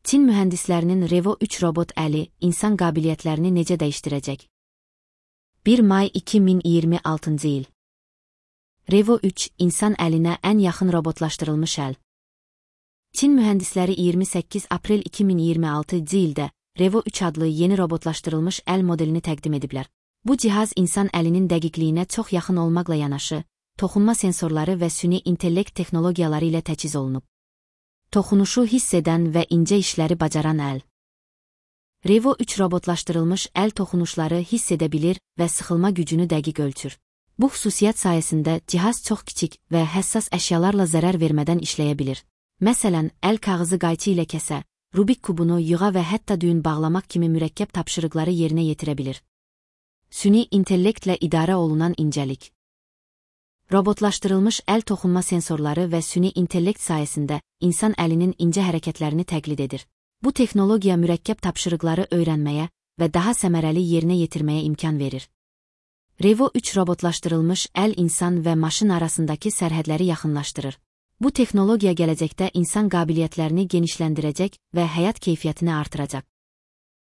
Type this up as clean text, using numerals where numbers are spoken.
Çin mühəndislərinin Revo 3 robot əli insan qabiliyyətlərini necə dəyişdirəcək? 1 may 2026 il. Revo 3 insan əlinə ən yaxın robotlaşdırılmış əl. Çin mühəndisləri 28 aprel 2026 ildə Revo 3 adlı yeni robotlaşdırılmış əl modelini təqdim ediblər. Bu cihaz insan əlinin dəqiqliyinə çox yaxın olmaqla yanaşı, toxunma sensorları və süni intellekt texnologiyaları ilə təchiz olunub. Toxunuşu hiss edən və incə işləri bacaran əl. Revo 3 robotlaşdırılmış əl toxunuşları hiss edə bilir və sıxılma gücünü dəqiq ölçür. Bu xüsusiyyət sayəsində cihaz çox kiçik və həssas əşyalarla zərər vermədən işləyə bilir. Məsələn, əl kağızı qayçı ilə kəsə, Rubik kubunu yığa və hətta düyün bağlamaq kimi mürəkkəb tapşırıqları yerinə yetirə bilir. Süni intellektlə idarə olunan incəlik. Robotlaşdırılmış əl toxunma sensorları və süni intellekt sayəsində insan əlinin incə hərəkətlərini təqlid edir. Bu texnologiya mürəkkəb tapşırıqları öyrənməyə və daha səmərəli yerinə yetirməyə imkan verir. Revo 3 robotlaşdırılmış əl insan və maşın arasındakı sərhədləri yaxınlaşdırır. Bu texnologiya gələcəkdə insan qabiliyyətlərini genişləndirəcək və həyat keyfiyyətini artıracaq.